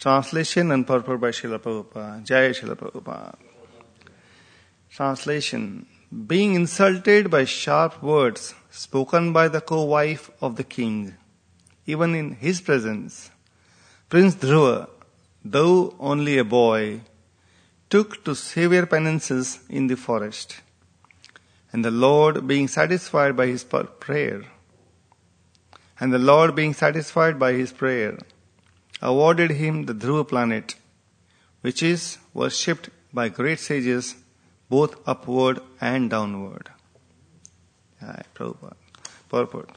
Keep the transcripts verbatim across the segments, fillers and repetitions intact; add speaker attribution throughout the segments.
Speaker 1: Translation and purport by Srila Prabhupada. Jai Srila Prabhupada. Translation. Being insulted by sharp words spoken by the co-wife of the king, even in his presence, Prince Dhruva, though only a boy, took to severe penances in the forest. And the Lord being satisfied by his prayer, and the Lord being satisfied by his prayer, awarded him the Dhruva planet, which is worshipped by great sages both upward and downward. Aye, Prabhupada. Purport.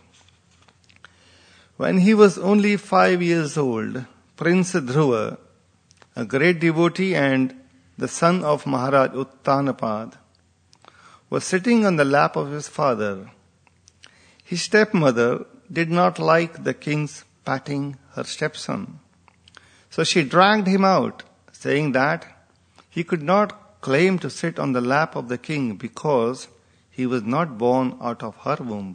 Speaker 1: When he was only five years old, Prince Dhruva, a great devotee and the son of Maharaj Uttanapad, was sitting on the lap of his father. His stepmother did not like the king's patting her stepson. So she dragged him out, saying that he could not claim to sit on the lap of the king because he was not born out of her womb.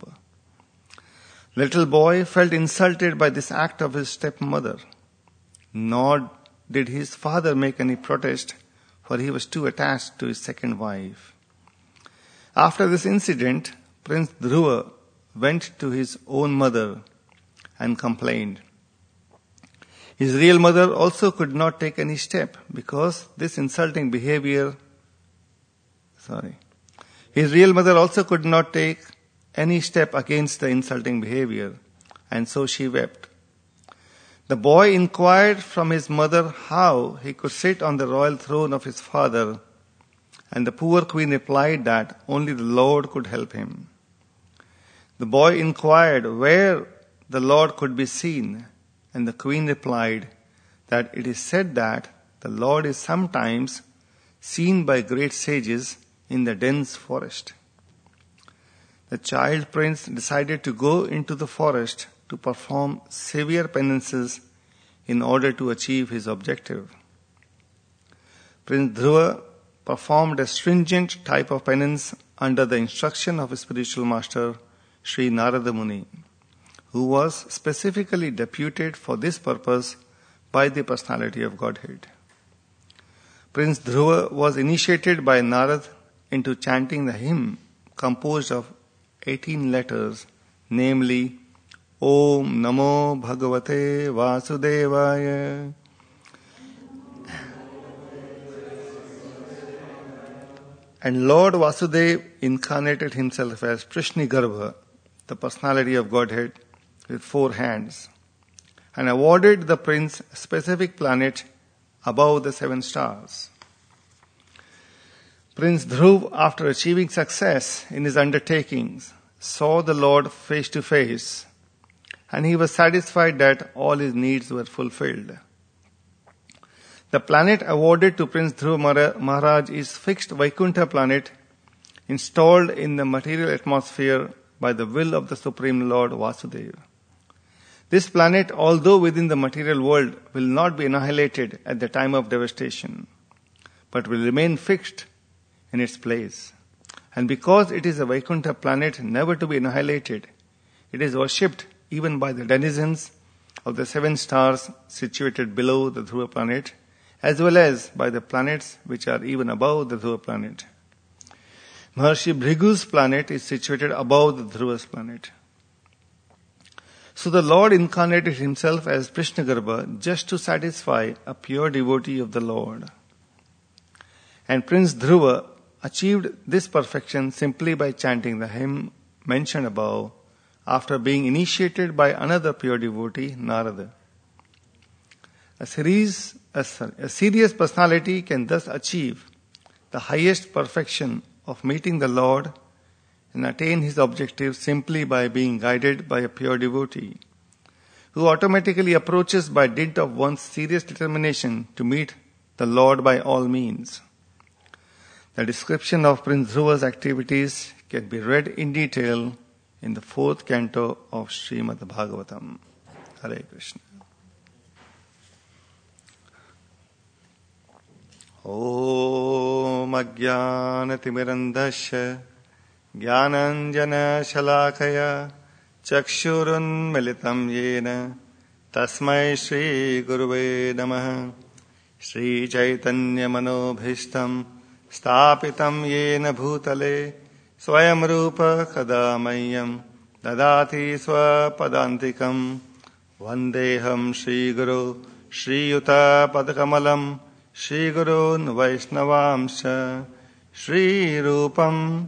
Speaker 1: Little boy felt insulted by this act of his stepmother. Nor did his father make any protest, for he was too attached to his second wife. After this incident, Prince Dhruva went to his own mother and complained. His real mother also could not take any step because this insulting behavior, sorry, his real mother also could not take any step against the insulting behavior, and so she wept. The boy inquired from his mother how he could sit on the royal throne of his father, and the poor queen replied that only the Lord could help him. The boy inquired where the Lord could be seen, and the queen replied that it is said that the Lord is sometimes seen by great sages in the dense forest. The child prince decided to go into the forest to perform severe penances in order to achieve his objective. Prince Dhruva performed a stringent type of penance under the instruction of his spiritual master, Sri Narada Muni, who was specifically deputed for this purpose by the personality of Godhead. Prince Dhruva was initiated by Narad into chanting the hymn composed of eighteen letters, namely Om Namo Bhagavate Vasudevaya. And Lord Vasudeva incarnated himself as Prishnigarbha, the personality of Godhead, with four hands, and awarded the prince a specific planet above the seven stars. Prince Dhruv, after achieving success in his undertakings, saw the Lord face to face, and he was satisfied that all his needs were fulfilled. The planet awarded to Prince Dhruv Maharaj is fixed Vaikuntha planet, installed in the material atmosphere by the will of the Supreme Lord Vasudeva. This planet, although within the material world, will not be annihilated at the time of devastation, but will remain fixed in its place. And because it is a Vaikuntha planet never to be annihilated, it is worshipped even by the denizens of the seven stars situated below the Dhruva planet, as well as by the planets which are even above the Dhruva planet. Maharshi Bhrigu's planet is situated above the Dhruva's planet. So the Lord incarnated himself as Prishnagarbha just to satisfy a pure devotee of the Lord. And Prince Dhruva achieved this perfection simply by chanting the hymn mentioned above after being initiated by another pure devotee, Narada. A, series, a, a serious personality can thus achieve the highest perfection of meeting the Lord and attain his objective simply by being guided by a pure devotee, who automatically approaches by dint of one's serious determination to meet the Lord by all means. The description of Prince Dhruva's activities can be read in detail in the fourth canto of Srimad Bhagavatam. Hare Krishna. Om Ajnana Timirandasya Jnananjana Shalakaya Chakshurun Militam Yena Tasmai Shri Guruve Namaha. Shri Chaitanya Manobhishtam Stapitam Yena Bhutale Swayam Rupa Kadamayam Dadati Swapadantikam Vandeham Shri Guru Shri Yuta Padakamalam Shri Gurun Vaishnavamsha Shri Rupam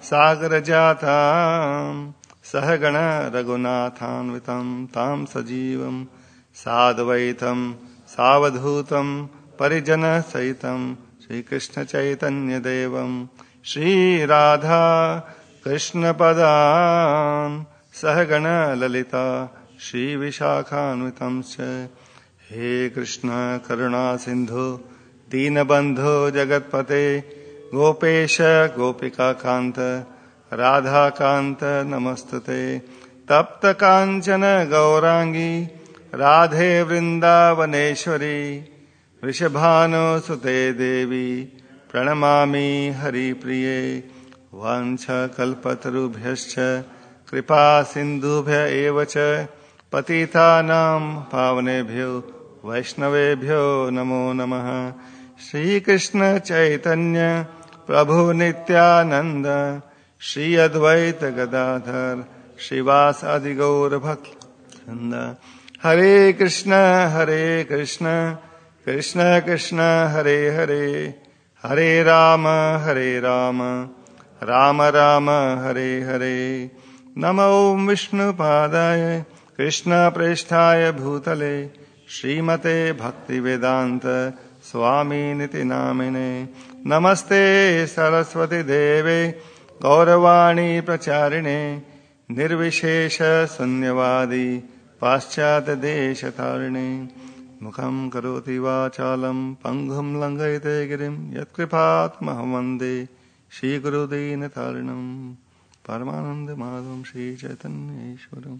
Speaker 1: Sagarajata Sahagana Raghunathanvitam Tam Sajivam Sadvaitam Savadhutam Parijana Saitam Shri Krishna Chaitanya Devam Shri Radha Krishna Padam Sahagana Lalita Shri Vishakhanvitam Se He Krishna Karuna Sindhu Deenabandhu Jagatpate Gopesha Gopika Kanta Radha Kanta Namastate Tapta Kanchana Gaurangi Radhe Vrindavaneshwari Vrishabhano Sute Devi Pranamami Hari Priye Vancha Kalpatarubhyascha Kripa Sindhubhya Evacha Patitanam Pavanebhyo Vaishnavebhyo Namo Namaha Shri Krishna Chaitanya Prabhu Nityananda Shri Advaita Gadadhar Srivasadi Gaura Bhakta Hare Krishna Hare Krishna Krishna Krishna Hare Hare Hare Rama Hare Rama Rama Rama Hare Hare Namo Vishnu Padaya Krishna Presthaya Bhutale Srimate Bhakti Vedanta Swami Niti Namine Namaste Saraswati Deve Gauravani Pracharine Nirvishesha Sunyavadi Paschat Deshatarine Mukham Karoti Vachalam Pangham Langayate Girim Yatkripat Mahamande Shri Guru Dinatarinam Paramananda Madhvam Shri Chaitanya Ishwaram.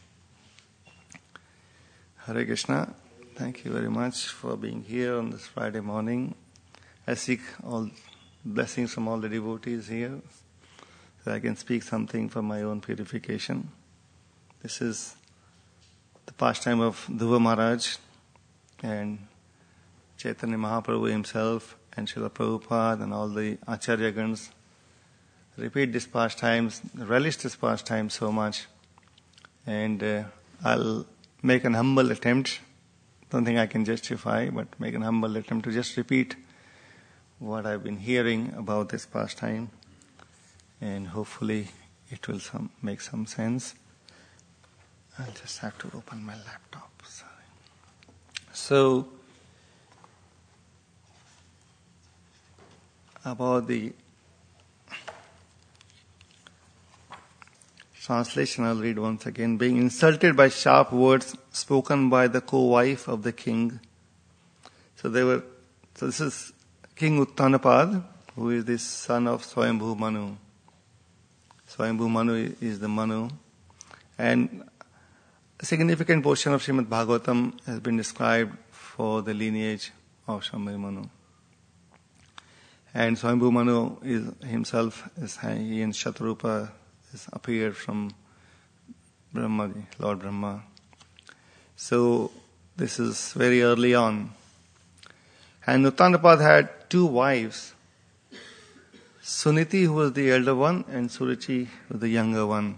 Speaker 1: Hare Krishna. Thank you very much for being here on this Friday morning. I seek all blessings from all the devotees here, so I can speak something for my own purification. This is the pastime of Dhruva Maharaj and Chaitanya Mahaprabhu himself and Srila Prabhupada and all the Acharyagans repeat this pastimes, relish this pastime so much, and uh, I'll make an humble attempt. Don't think I can justify, but make an humble attempt to just repeat what I've been hearing about this pastime, and hopefully it will some, make some sense. I'll just have to open my laptop. Sorry. So, about the translation, I'll read once again. Being insulted by sharp words spoken by the co-wife of the king. So they were. So this is King Uttanapad, who is the son of Swayambhu Manu. Swayambhu Manu is the Manu, and a significant portion of Srimad Bhagavatam has been described for the lineage of Swayambhu Manu. And Swayambhu Manu is himself, is, he and Shatrupa is appeared from Brahma, Lord Brahma. So this is very early on. And Uttanapad had two wives, Suniti, who was the elder one, and Suruchi, who was the younger one.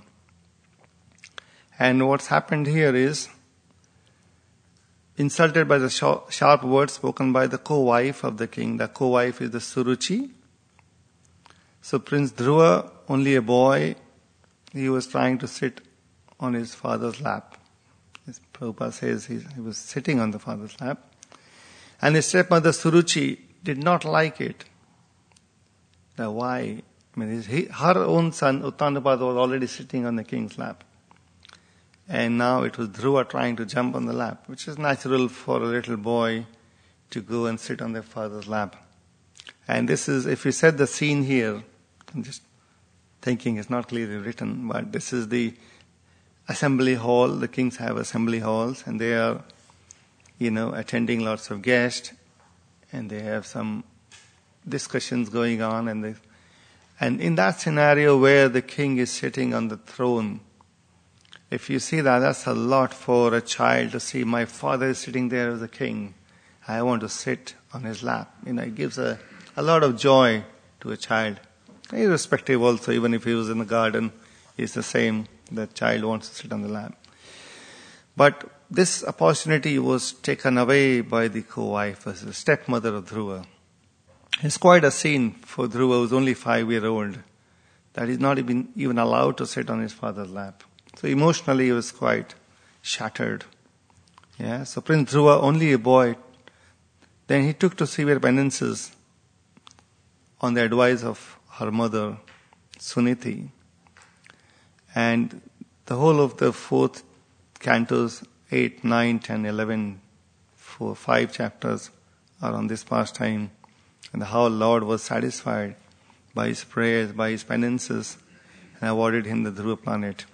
Speaker 1: And what's happened here is, insulted by the sharp words spoken by the co-wife of the king. The co-wife is the Suruchi. So Prince Dhruva, only a boy, he was trying to sit on his father's lap. As Prabhupada says, he, he was sitting on the father's lap. And his stepmother Suruchi did not like it. Now why? I mean, his, he, her own son Uttanapad was already sitting on the king's lap. And now it was Dhruva trying to jump on the lap, which is natural for a little boy to go and sit on their father's lap. And this is, if you set the scene here, I'm just thinking it's not clearly written, but this is the assembly hall. The kings have assembly halls, and they are, you know, attending lots of guests, and they have some discussions going on, and they, and in that scenario where the king is sitting on the throne, If you see that, that's a lot for a child to see. My father is sitting there as a king. I want to sit on his lap. You know, it gives a, a lot of joy to a child. Irrespective also, even if he was in the garden, it's the same. The child wants to sit on the lap. But this opportunity was taken away by the co-wife, as the stepmother of Dhruva. It's quite a scene for Dhruva, who's only five years old, that he's not even, even allowed to sit on his father's lap. So emotionally he was quite shattered. Yeah, so Prince Dhruva, only a boy, then he took to severe penances on the advice of her mother, Suniti. And the whole of the fourth cantos, eight, nine, ten, eleven, four, five chapters are on this pastime, and how Lord was satisfied by his prayers, by his penances, and awarded him the Dhruva planet.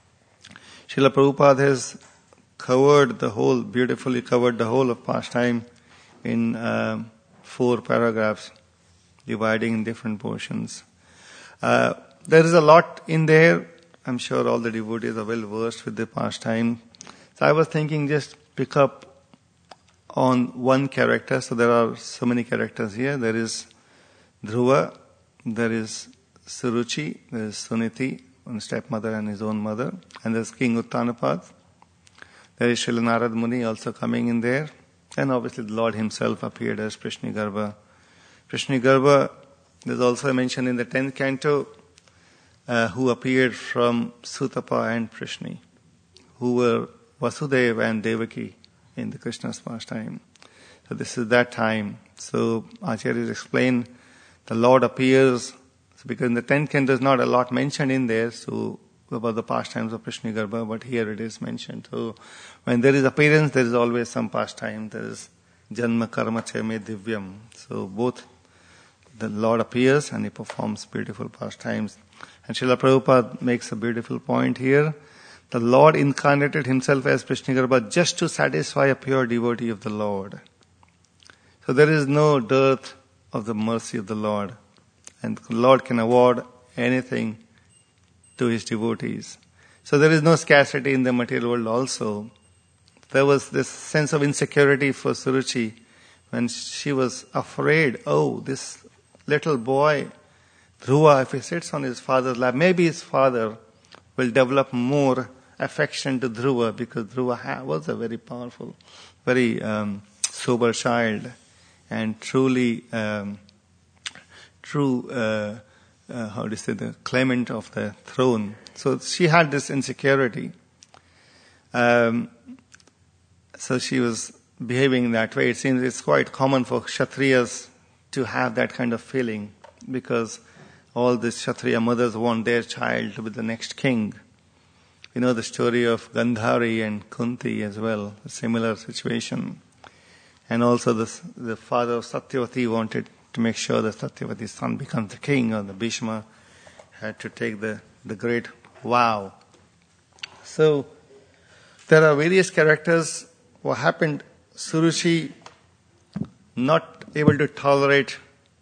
Speaker 1: Srila Prabhupada has covered the whole, beautifully covered the whole of pastime in uh, four paragraphs, dividing in different portions. Uh, there is a lot in there. I'm sure all the devotees are well versed with the pastime. So I was thinking just pick up on one character. So there are so many characters here. There is Dhruva, there is Suruchi, there is Suniti, one stepmother and his own mother, and there's King Uttanapad. There is Srila Narad Muni also coming in there. And obviously the Lord himself appeared as Prishnigarbha. Prishnigarbha, there's also a mention in the tenth canto, uh, who appeared from Sutapa and Prishni, who were Vasudeva and Devaki in the Krishna's pastime. So this is that time. So Acharyas explain the Lord appears, so because in the tenth canto is not a lot mentioned in there, so about the pastimes of Prishnigarbha, but here it is mentioned. So when there is appearance, there is always some pastime. There is Janma Karma Cheme Divyam. So both the Lord appears and he performs beautiful pastimes. And Srila Prabhupada makes a beautiful point here. The Lord incarnated himself as Prishnigarbha just to satisfy a pure devotee of the Lord. So there is no dearth of the mercy of the Lord. And the Lord can award anything to his devotees. So there is no scarcity in the material world also. There was this sense of insecurity for Suruchi when she was afraid, oh, this little boy, Dhruva, if he sits on his father's lap, maybe his father will develop more affection to Dhruva, because Dhruva was a very powerful, very um, sober child, and truly, um, true, uh, uh, how do you say, the claimant of the throne. So she had this insecurity. Um, so she was behaving that way. It seems it's quite common for Kshatriyas to have that kind of feeling, because all these Kshatriya mothers want their child to be the next king. You know the story of Gandhari and Kunti as well, a similar situation. And also the, the father of Satyavati wanted to make sure that Satyavati's son becomes the king, or the Bhishma had to take the, the great vow. So there are various characters. What happened, Suruchi, not able to tolerate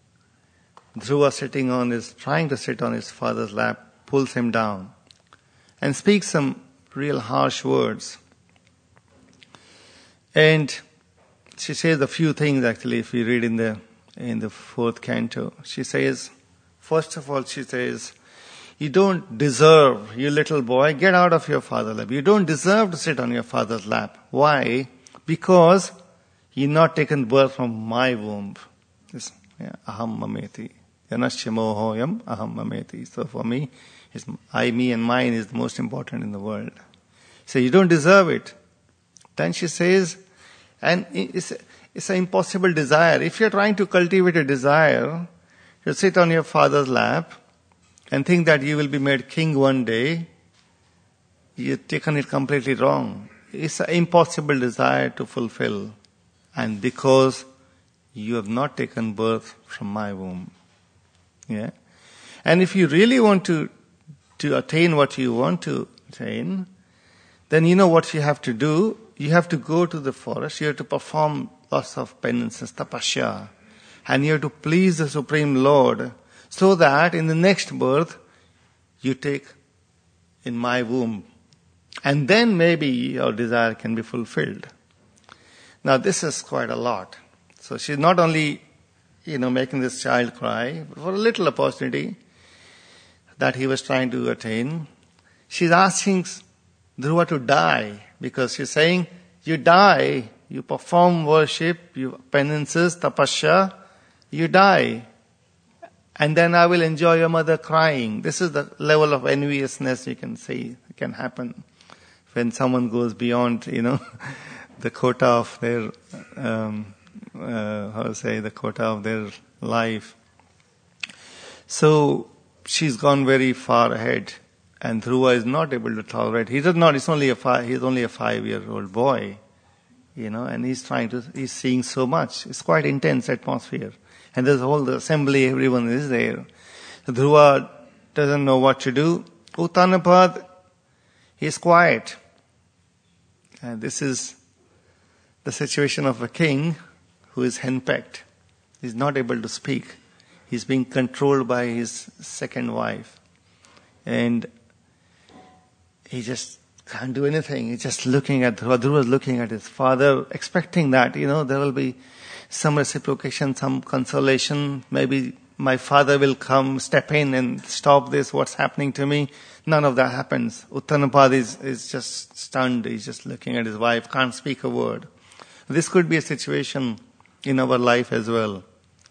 Speaker 1: Dhruva sitting on his, trying to sit on his father's lap, pulls him down and speaks some real harsh words. And she says a few things actually, if you read in the in the fourth canto. She says, first of all, she says, you don't deserve, you little boy, get out of your father's lap. You don't deserve to sit on your father's lap. Why? Because you're not taken birth from my womb. This, yeah, aham mameti. Yanasya mohoyam aham mameti. So for me, it's I, me and mine is the most important in the world. So you don't deserve it. Then she says, and it's, it's an impossible desire. If you're trying to cultivate a desire, you sit on your father's lap and think that you will be made king one day, you've taken it completely wrong. It's an impossible desire to fulfill. And because you have not taken birth from my womb. Yeah. And if you really want to, to attain what you want to attain, then you know what you have to do. You have to go to the forest. You have to perform lots of penances, tapasya. And you have to please the Supreme Lord, so that in the next birth, you take in my womb And then maybe your desire can be fulfilled. Now this is quite a lot. So she's not only, you know, making this child cry, but for a little opportunity that he was trying to attain, she's asking Dhruva to die, because she's saying, you die, you perform worship, you penances, tapasya, you die. And then I will enjoy your mother crying. This is the level of enviousness you can see can happen when someone goes beyond, you know, the quota of their, um, uh, how to say, the quota of their life. So she's gone very far ahead, and Dhruva is not able to tolerate. He does not. It's only a five. He's only a five-year-old boy, you know, and he's trying to. He's seeing so much. It's quite intense atmosphere, and there's all the assembly. Everyone is there. So Dhruva doesn't know what to do. Uttanapad, he's quiet. And this is the situation of a king who is henpecked. He's not able to speak. He's being controlled by his second wife. And he just can't do anything. He's just looking at Dhruva. Dhruva is looking at his father, expecting that, you know, there will be some reciprocation, some consolation. Maybe my father will come, step in and stop this, what's happening to me. None of that happens. Uttanapad is, is just stunned. He's just looking at his wife, can't speak a word. This could be a situation in our life as well,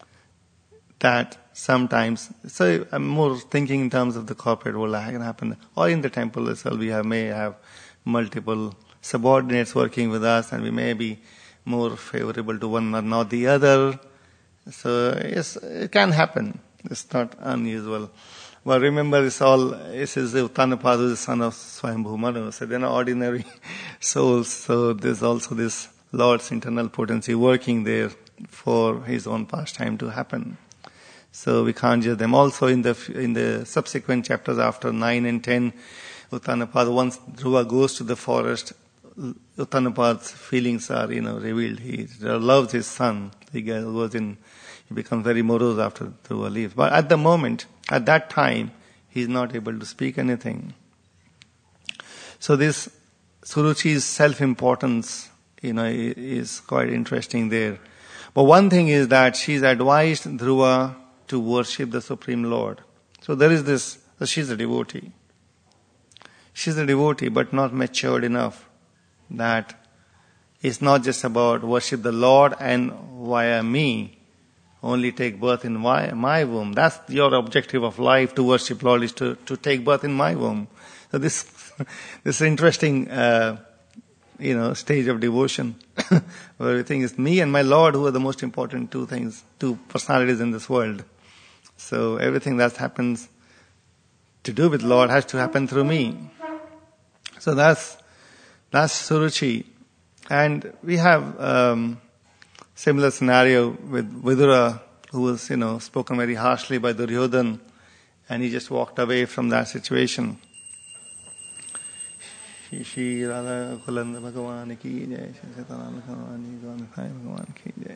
Speaker 1: that sometimes, so I'm more thinking in terms of the corporate world, that can happen, or in the temple as well, we have, may have multiple subordinates working with us, and we may be more favorable to one or not the other. So yes, it can happen. It's not unusual. But remember, it's all, this is the Uttanapad, who is the son of Swayambhu Manu, so they're not ordinary souls. So there's also this Lord's internal potency working there for his own pastime to happen. So we can't judge them. Also in the in the subsequent chapters after nine and ten, Uttanapad, once Dhruva goes to the forest, Uttanapad's feelings are, you know, revealed. He loves his son. He goes in, he becomes very morose after Dhruva leaves. But at the moment, at that time, he is not able to speak anything. So this Suruchi's self-importance, you know, is quite interesting there. But one thing is that she's advised Dhruva to worship the Supreme Lord. So there is this, so she's a devotee. She's a devotee, but not matured enough that it's not just about worship the Lord and via me, only take birth in my, my womb. That's your objective of life, to worship Lord, is to, to take birth in my womb. So this, this interesting, uh, you know, stage of devotion where we think it's me and my Lord who are the most important two things, two personalities in this world. So everything that happens to do with Lord has to happen through me. So that's, that's Suruchi. And we have um, similar scenario with Vidura, who was, you know, spoken very harshly by Duryodhan, and he just walked away from that situation. Shri Radha Kulanda Bhagavan ki jai, Shri Satananda Bhagavan ki jai.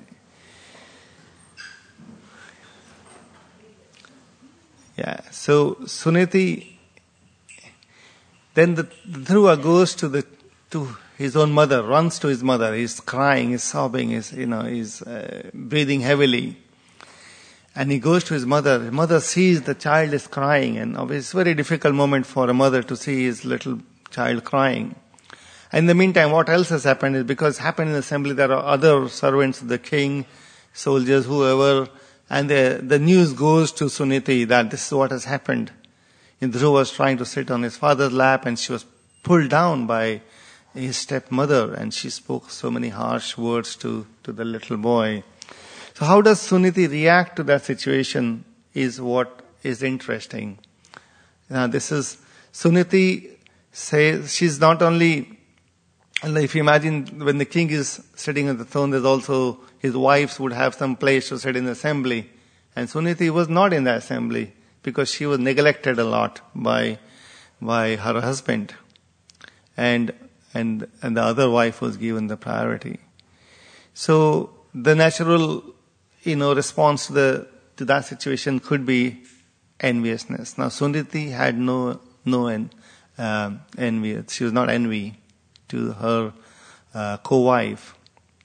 Speaker 1: Yeah, so Suniti, then the Dhruva goes to the to his own mother, runs to his mother. He's crying, he's sobbing, he's, you know, he's uh, breathing heavily. And he goes to his mother. His mother sees the child is crying, and obviously it's a very difficult moment for a mother to see his little child crying. And in the meantime, what else has happened is, because it happened in the assembly, there are other servants of the king, soldiers, whoever, and the, the news goes to Suniti that this is what has happened. And Dhruva was trying to sit on his father's lap, and she was pulled down by his stepmother, and she spoke so many harsh words to, to the little boy. So how does Suniti react to that situation is what is interesting. Now this is, Suniti says, she's not only, if you imagine when the king is sitting on the throne, there's also, his wives would have some place to sit in the assembly. And Suniti was not in the assembly because she was neglected a lot by, by her husband. And And, and the other wife was given the priority. So the natural, you know, response to the, to that situation could be enviousness. Now Suniti had no, no, um, envy. She was not envy to her uh, co-wife.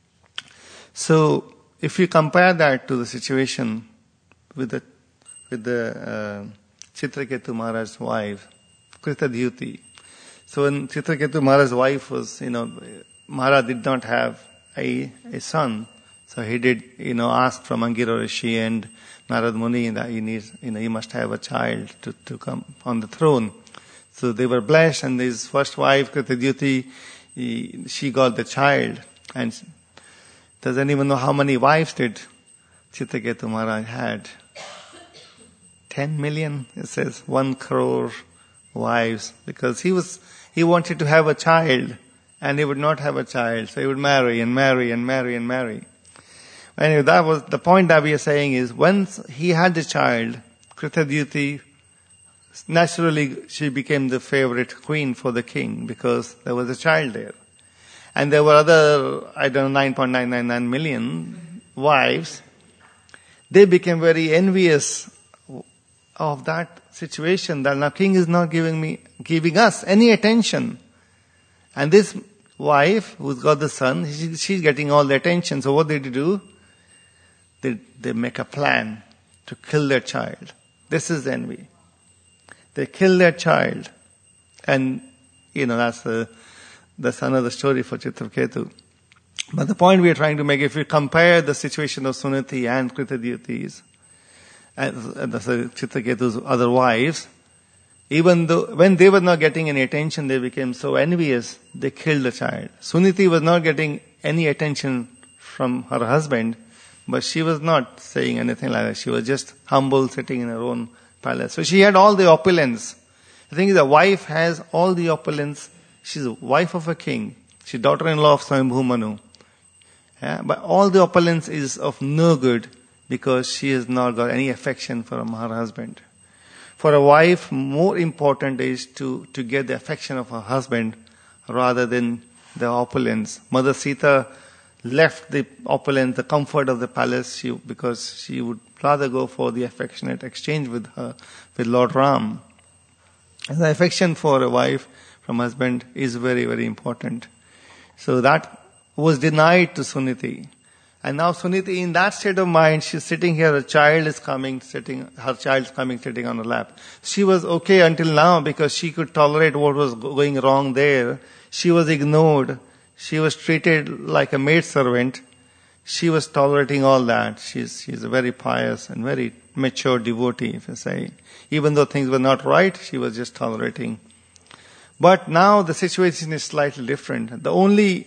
Speaker 1: So, if you compare that to the situation with the with the uh, Chitraketu Maharaj's wife, Kritadyuti. So when Chitraketu Maharaj's wife was, you know, Maharaj did not have a, a son, so he did, you know, ask from Angira Rishi and Narad Muni that he needs, you know, he must have a child to, to come on the throne. So they were blessed, and his first wife, Kritadyuti, he, she got the child. And does anyone know how many wives did Chitraketu Maharaj had? Ten million, it says, one crore wives, because he was, he wanted to have a child, and he would not have a child, so he would marry and marry and marry and marry. Anyway, that was, the point that we are saying is, once he had the child, Kritadyuti, naturally she became the favorite queen for the king, because there was a child there. And there were other, I don't know, nine point nine nine nine million wives. They became very envious of that situation, that now king is not giving me, giving us any attention. And this wife, who's got the son, she, she's getting all the attention. So what did they do? They, they make a plan to kill their child. This is envy. They kill their child. And, you know, that's the, that's another story for Chitraketu. But the point we are trying to make, if we compare the situation of Suniti and Kritadyuti's, and Chitraketu's other wives, even though when they were not getting any attention, they became so envious, they killed the child. Suniti was not getting any attention from her husband, but she was not saying anything like that. She was just humble, sitting in her own palace. So she had all the opulence. The thing is, a wife has all the opulence. She's a wife of a king. She's daughter-in-law of Swayambhu Manu. Yeah? But all the opulence is of no good, because she has not got any affection from her husband. For a wife, more important is to, to get the affection of her husband rather than the opulence. Mother Sita left the opulence, the comfort of the palace, she, because she would rather go for the affectionate exchange with her, with Lord Ram. And the affection for a wife from husband is very, very important. So that was denied to Suniti. And now Suniti, in that state of mind, she's sitting here, her child is coming, sitting, her child's coming, sitting on her lap. She was okay until now because she could tolerate what was going wrong there. She was ignored. She was treated like a maidservant. She was tolerating all that. She's, she's a very pious and very mature devotee, if you say. Even though things were not right, she was just tolerating. But now the situation is slightly different. The only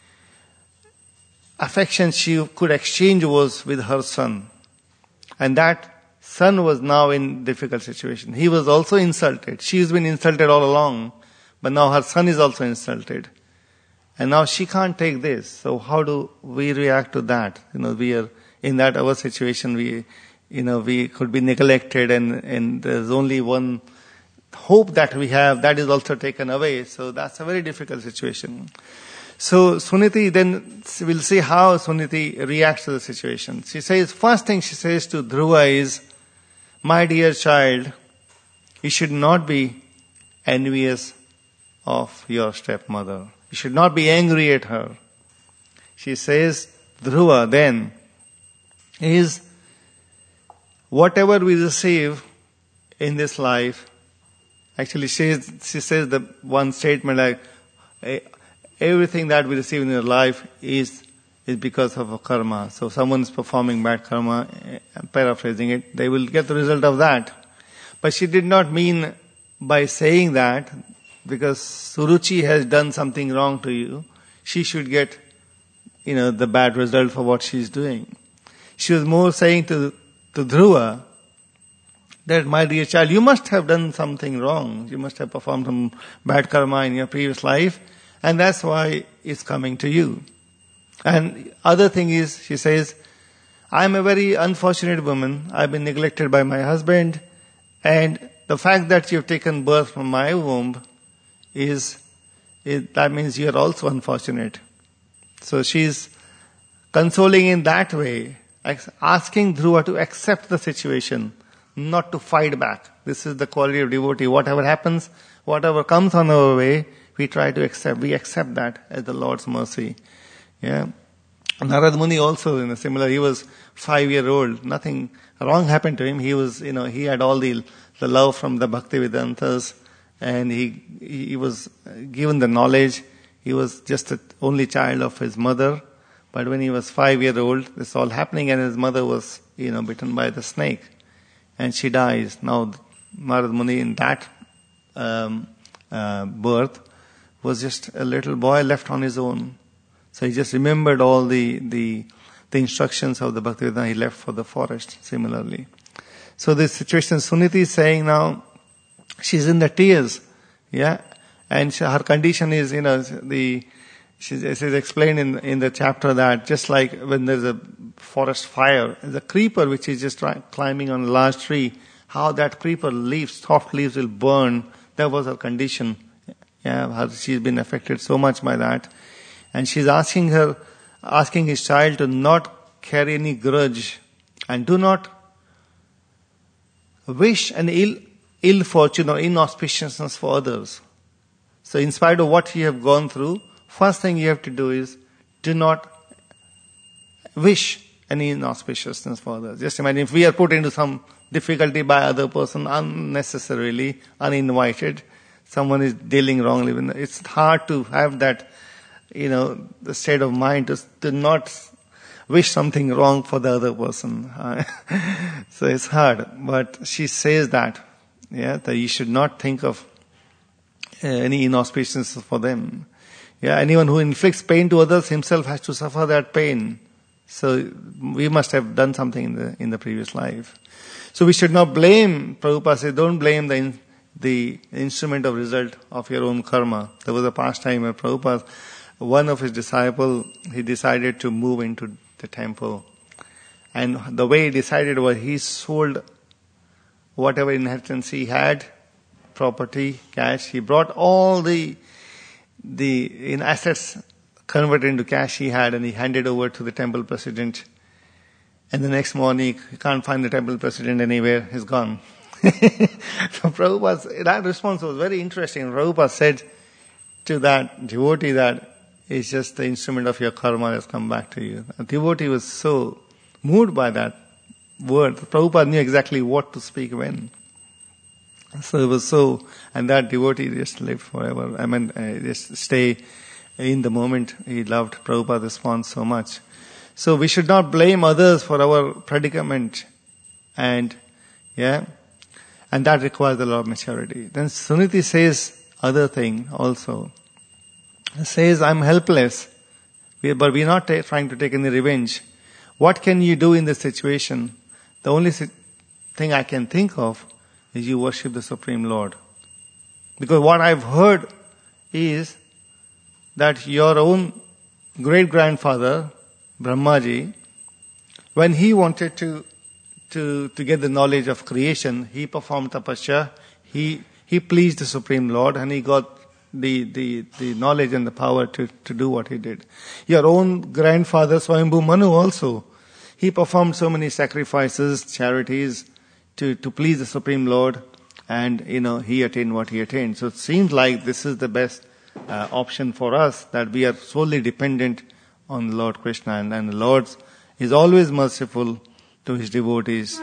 Speaker 1: affection she could exchange was with her son. And that son was now in difficult situation. He was also insulted. She's been insulted all along, but now her son is also insulted. And now she can't take this. So how do we react to that? You know, we are in that our situation, we, you know, we could be neglected, and, and there's only one hope that we have, that is also taken away. So that's a very difficult situation. So Suniti, then we'll see how Suniti reacts to the situation. She says, first thing she says to Dhruva is, my dear child, you should not be envious of your stepmother. You should not be angry at her. She says, Dhruva then, is whatever we receive in this life, actually she, she says the one statement like, everything that we receive in our life is is because of a karma. So someone is performing bad karma, I'm paraphrasing it, they will get the result of that. But she did not mean by saying that, because Suruchi has done something wrong to you, she should get, you know, the bad result for what she's doing. She was more saying to, to Dhruva that, my dear child, you must have done something wrong. You must have performed some bad karma in your previous life, and that's why it's coming to you. And other thing is, she says, I'm a very unfortunate woman. I've been neglected by my husband, and the fact that you've taken birth from my womb is, it, that means you're also unfortunate. So she's consoling in that way, asking Dhruva to accept the situation, not to fight back. This is the quality of devotee. Whatever happens, whatever comes on our way, we try to accept. We accept that as the Lord's mercy. Yeah. Narad Muni also, in a similar, he was five year old. Nothing wrong happened to him. He was, you know, he had all the, the love from the Bhaktivedantas, and he, he was given the knowledge. He was just the only child of his mother. But when he was five year old, this all happening, and his mother was, you know, bitten by the snake. And she dies. Now, Narad Muni in that um, uh, birth was just a little boy left on his own. So he just remembered all the, the, the instructions of the Bhaktivedanta. He left for the forest similarly. So this situation, Suniti is saying now, she's in the tears. Yeah. And she, her condition is, you know, the, she's, she's explained in, in the chapter that just like when there's a forest fire, there's a creeper which is just try, climbing on a large tree, how that creeper leaves, soft leaves will burn. That was her condition. Yeah. Her, she's been affected so much by that. And she's asking her, asking his child to not carry any grudge and do not wish an ill, ill fortune or inauspiciousness for others. So in spite of what you have gone through, first thing you have to do is do not wish any inauspiciousness for others. Just imagine if we are put into some difficulty by other person unnecessarily, uninvited, someone is dealing wrongly with it. It's hard to have that, you know, the state of mind to, to not wish something wrong for the other person. So it's hard. But she says that, yeah, that you should not think of uh, any inauspiciousness for them. Yeah, anyone who inflicts pain to others himself has to suffer that pain. So we must have done something in the in the previous life. So we should not blame, Prabhupada says, don't blame the in, the instrument of result of your own karma. There was a past time where Prabhupada, one of his disciples, he decided to move into the temple. And the way he decided was he sold whatever inheritance he had, property, cash. He brought all the the in assets converted into cash he had, and he handed over to the temple president. And the next morning, he can't find the temple president anywhere. He's gone. So Prabhupada, that response was very interesting. Prabhupada said to that devotee that it's just the instrument of your karma has come back to you. The devotee was so moved by that word. Prabhupada knew exactly what to speak when. So it was so, and that devotee just lived forever. I mean, uh, just stay in the moment. He loved Prabhupada's response so much. So we should not blame others for our predicament. And, yeah, and that requires a lot of maturity. Then Suniti says other thing also. He says, I'm helpless, but we're not t- trying to take any revenge. What can you do in this situation? The only si- thing I can think of is you worship the Supreme Lord. Because what I've heard is that your own great-grandfather, Brahmaji, when he wanted to, to, to get the knowledge of creation, he performed tapasya, he, he pleased the Supreme Lord, and he got the, the, the knowledge and the power to, to do what he did. Your own grandfather, Swayambhu Manu, also, he performed so many sacrifices, charities, to, to please the Supreme Lord, and, you know, he attained what he attained. So it seems like this is the best uh, option for us, that we are solely dependent on Lord Krishna, and, and the Lord is always merciful to his devotees.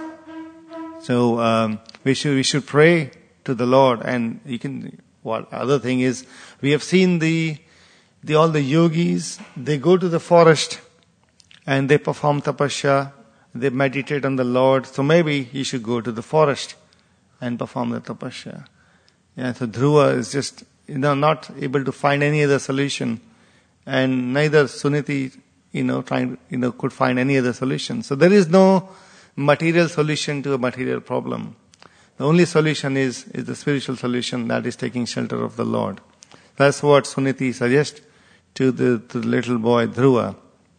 Speaker 1: So um, we should we should pray to the Lord, and you can. What other thing is, we have seen the the all the yogis. They go to the forest and they perform tapasya. They meditate on the Lord. So maybe you should go to the forest and perform the tapasya. Yeah. So Dhruva is just, you know, not able to find any other solution. And neither Suniti, you know, trying, you know, could find any other solution. So there is no material solution to a material problem. The only solution is, is the spiritual solution, that is taking shelter of the Lord. That's what Suniti suggests to the, to the little boy Dhruva.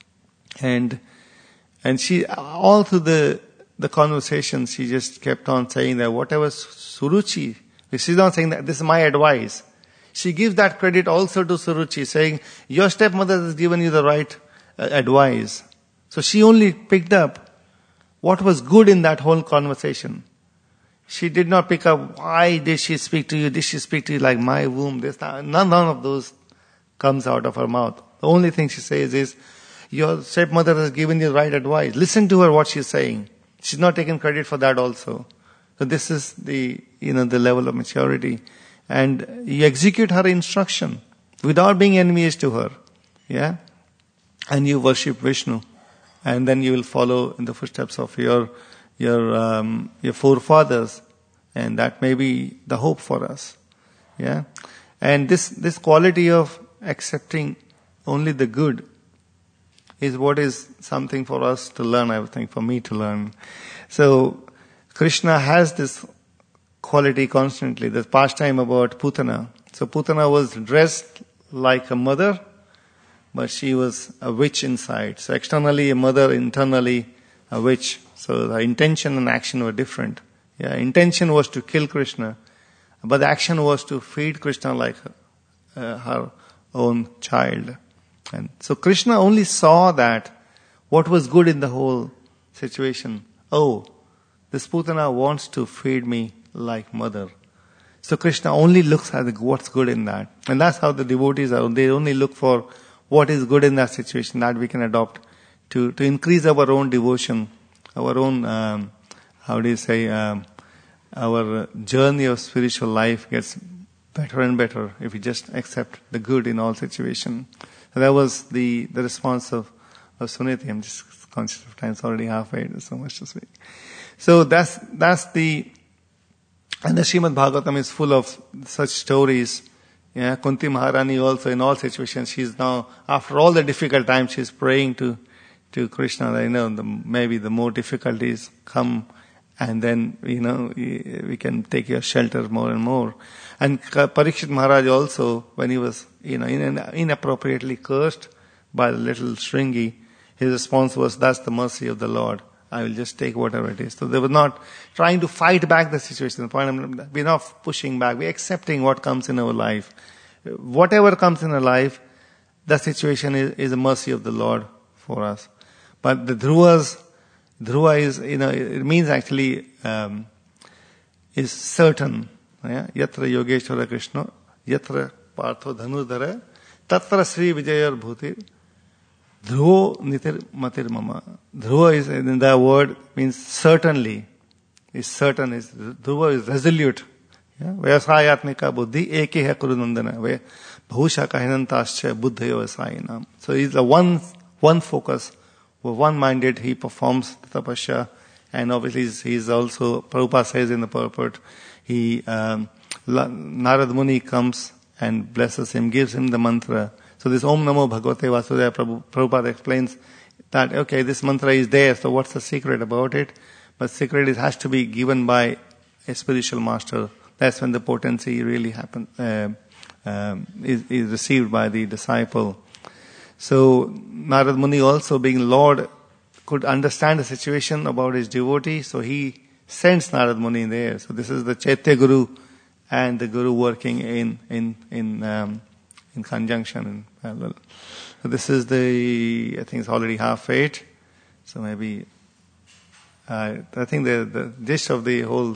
Speaker 1: And, and she, all through the, the conversation, she just kept on saying that whatever Suruchi, she's not saying that this is my advice. She gives that credit also to Suruchi, saying, your stepmother has given you the right uh, advice. So she only picked up what was good in that whole conversation. She did not pick up, why did she speak to you? Did she speak to you like my womb? This, none, none of those comes out of her mouth. The only thing she says is, your stepmother has given you right advice. Listen to her, what she's saying. She's not taking credit for that also. So this is the, you know, the level of maturity. And you execute her instruction without being envious to her. Yeah? And you worship Vishnu. And then you will follow in the footsteps of your, your, um, your forefathers. And that may be the hope for us. Yeah? And this, this quality of accepting only the good is what is something for us to learn, I think, for me to learn. So, Krishna has this quality constantly. There's pastime about Putana. So Putana was dressed like a mother, but she was a witch inside. So externally a mother, internally a witch. So the intention and action were different. Yeah, intention was to kill Krishna, but the action was to feed Krishna like uh, her own child. And so Krishna only saw that what was good in the whole situation. Oh, this Putana wants to feed me like mother. So Krishna only looks at what's good in that. And that's how the devotees are. They only look for what is good in that situation that we can adopt to, to increase our own devotion, our own, um, how do you say, um, our journey of spiritual life gets better and better if we just accept the good in all situations. So that was the, the response of, of Suniti. I'm just conscious of time. It's already halfway. There's so much to speak. So that's, that's the, and the Srimad Bhagavatam is full of such stories. Yeah, Kunti Maharani also in all situations, she's now, after all the difficult times, she's praying to, to Krishna. I know the, maybe the more difficulties come and then, you know, we, we can take your shelter more and more. And Parikshit Maharaj also, when he was, you know, in, inappropriately cursed by the little Shringi, his response was, that's the mercy of the Lord. I will just take whatever it is. So they were not trying to fight back the situation. The point, we're not pushing back. We're accepting what comes in our life. Whatever comes in our life, the situation is, is a mercy of the Lord for us. But the Dhruvas, Dhruva is, you know, it means actually, um, is certain. Yeah? Yatra Yogeshwara Krishna, Yatra Partho Dhanudhara, Tatra Sri Vijayar Bhutir, Dhruvo Nitir Matir Mama. Dhruva is, in that word, means certainly. Is certain, is, Dhruva is resolute. Vyasayatmika buddhi eke hai kurunandana. Bhusha kahinantascha buddhayo vasayinam. So he's the one, one focus, one-minded, he performs the tapasya. And obviously he's, he's also, Prabhupada says in the purport, he, um, Narad Muni comes and blesses him, gives him the mantra. So this Om Namo Bhagavate Vasudevaya, Prabhupada explains that, okay, this mantra is there, so what's the secret about it? But secret is, has to be given by a spiritual master. That's when the potency really happens, uh, um, is, is received by the disciple. So Narad Muni also, being Lord, could understand the situation about his devotee, so he sends Narad Muni there. So this is the Chaitya Guru and the Guru working in, in, in, um, in conjunction in parallel. So this is the, I think it's already half eight. So maybe, uh, I think the, the gist of the whole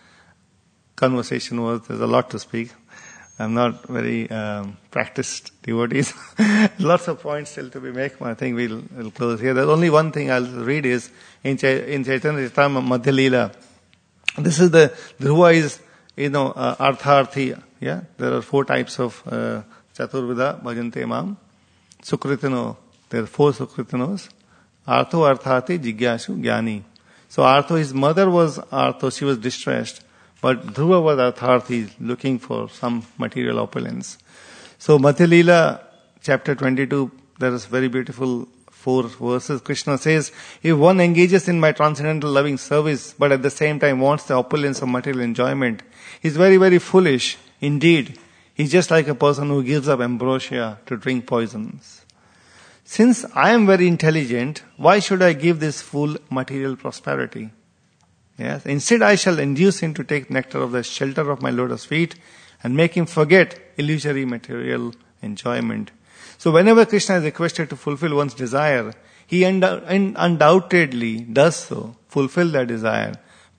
Speaker 1: conversation was, there's a lot to speak. I'm not very um, practiced devotees. Lots of points still to be made. I think we'll, we'll close here. There's only one thing I'll read is in, Ch- in Chaitanya Charitamrita Madhya Leela. This is the Dhruva is, you know, uh, Artharthi. Yeah, there are four types of uh, Chaturvida Bhajante Mam. Sukritino. There are four Sukritinos. Artho Arthati Jigyashu Jnani. So Artho, his mother was Artho. She was distressed. But Dhruva was Artharthi, looking for some material opulence. So Madhya Leela, chapter twenty-two, there is very beautiful four verses. Krishna says, if one engages in my transcendental loving service, but at the same time wants the opulence of material enjoyment, he's very, very foolish. Indeed, he's just like a person who gives up ambrosia to drink poisons. Since I am very intelligent, why should I give this fool material prosperity? Yes. Instead, I shall induce him to take nectar of the shelter of my lotus feet and make him forget illusory material enjoyment. So whenever Krishna is requested to fulfill one's desire, he undoubtedly does so, fulfill that desire.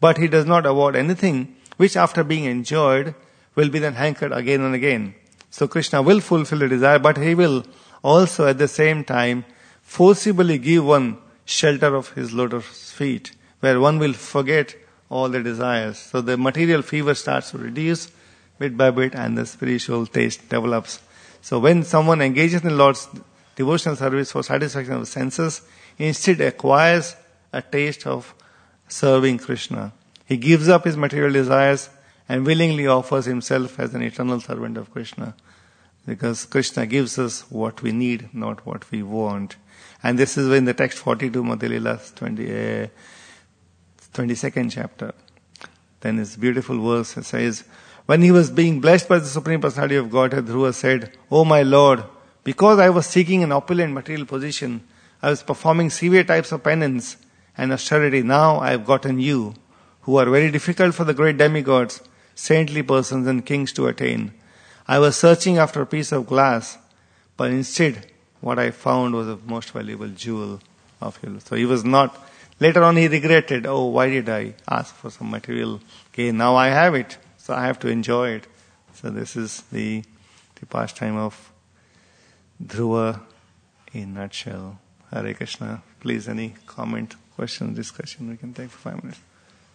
Speaker 1: but he does not award anything which after being enjoyed will be then hankered again and again. So Krishna will fulfill the desire, but he will also at the same time forcibly give one shelter of his lotus feet, where one will forget all the desires. So the material fever starts to reduce bit by bit and the spiritual taste develops. So when someone engages in the Lord's devotional service for satisfaction of the senses, he instead acquires a taste of serving Krishna. He gives up his material desires and willingly offers himself as an eternal servant of Krishna. Because Krishna gives us what we need, not what we want. And this is in the text forty-two, Madhya Lila's twenty, uh, twenty-second chapter. Then this beautiful verse says, when he was being blessed by the Supreme Personality of Godhead, Dhruva said, "O my Lord, because I was seeking an opulent material position, I was performing severe types of penance and austerity. Now I have gotten you, who are very difficult for the great demigods, saintly persons and kings to attain. I was searching after a piece of glass, but instead what I found was a most valuable jewel of you." So he was not, later on he regretted, oh, why did I ask for some material gain? Now I have it, so I have to enjoy it. So this is the, the pastime of Dhruva in a nutshell. Hare Krishna. Please, any comment, question, discussion we can take for five minutes.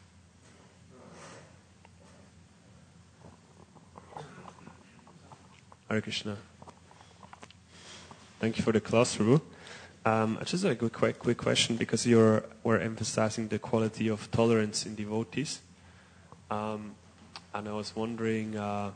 Speaker 2: Hare Krishna. Thank you for the class, Prabhu. Um, just a quick, quick, quick question, because you were emphasizing the quality of tolerance in devotees. Um, and I was wondering, uh,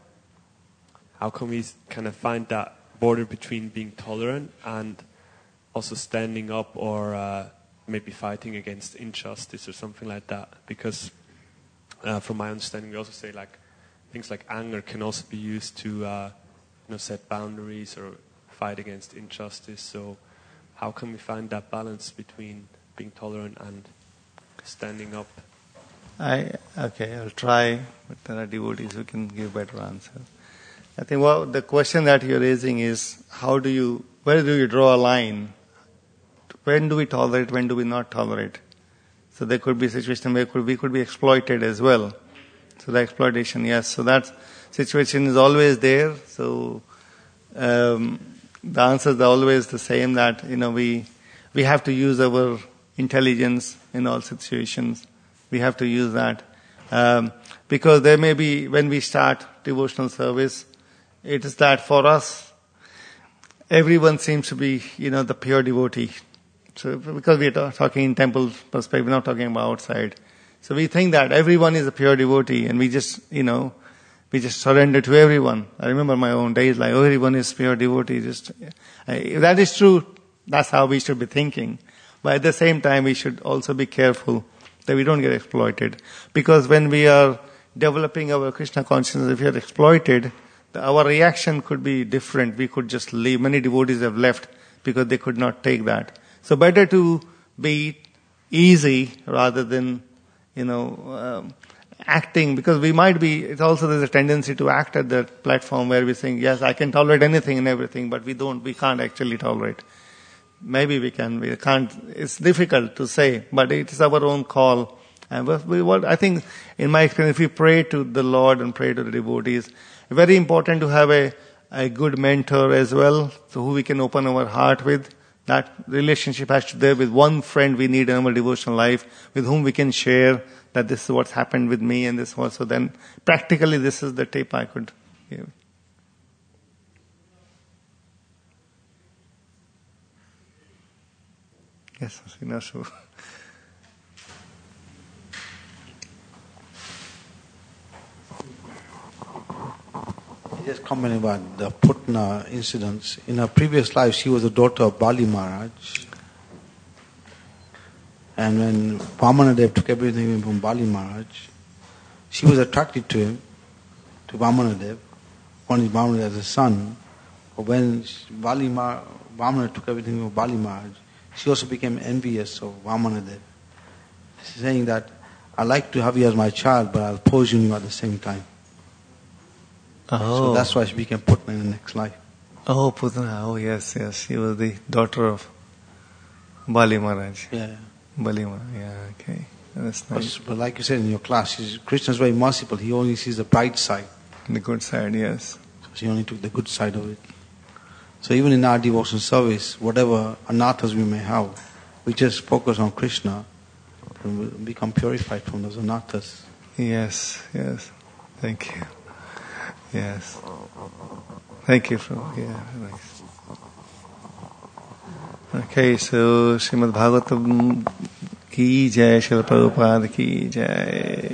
Speaker 2: how can we kind of find that border between being tolerant and also standing up or uh, maybe fighting against injustice or something like that? Because uh, from my understanding, we also say like things like anger can also be used to uh, you know, set boundaries or fight against injustice. So how can we find that balance between being tolerant and standing up?
Speaker 1: I okay, I'll try, but there are devotees who can give better answer. I think well, the question that you're raising is how do you, where do you draw a line? When do we tolerate? When do we not tolerate? So there could be a situation where could, we could be exploited as well. So the exploitation, yes. So that situation is always there. So um, the answers are always the same. That you know we we have to use our intelligence in all situations. We have to use that um, because there may be when we start devotional service, it is that for us, everyone seems to be you know the pure devotee. So because we are talking in temple perspective, we're not talking about outside. So we think that everyone is a pure devotee, and we just you know we just surrender to everyone. I remember my own days like, oh, everyone is pure devotee. Just if that is true, that's how we should be thinking. But at the same time, we should also be careful that we don't get exploited. Because when we are developing our Krishna consciousness, if we are exploited, the, our reaction could be different. We could just leave. Many devotees have left because they could not take that. So better to be easy rather than, you know, um, acting. Because we might be, it's also there's a tendency to act at that platform where we're saying, yes, I can tolerate anything and everything, but we don't, we can't actually tolerate. Maybe we can, we can't, it's difficult to say, but it is our own call. And we, what I think, in my experience, if we pray to the Lord and pray to the devotees, very important to have a, a good mentor as well, so who we can open our heart with. That relationship has to be there with one friend we need in our devotional life, with whom we can share that this is what's happened with me and this was. So then, practically, this is the tip I could give. Yes, you know, so.
Speaker 3: Just comment about the Putna incidents. In her previous life, she was the daughter of Bali Maharaj. And when Vamanadev took everything from Bali Maharaj, she was attracted to him, to Vamanadev, wanted Vamanadev as a son. But when Bali Mar- Vamana took everything from Bali Maharaj, she also became envious of Vamanadev, saying that, I like to have you as my child, but I'll poison you at the same time.
Speaker 1: Oh.
Speaker 3: So that's why she became Putna in the next life.
Speaker 1: Oh, Putna. Oh, yes, yes. She was the daughter of Bali Maharaj.
Speaker 3: Yeah.
Speaker 1: Bali Maharaj, yeah, okay. That's nice.
Speaker 3: But, but like you said in your class, he's- Krishna is very merciful. He only sees the bright side.
Speaker 1: The good side, yes.
Speaker 3: So he only took the good side of it. So even in our devotional service, whatever anathas we may have, we just focus on Krishna and we become purified from those anathas.
Speaker 1: Yes, yes. Thank you. Yes. Thank you for, yeah, nice. Okay, so Srimad Bhagavatam ki jai, Srila Prabhupada ki jai.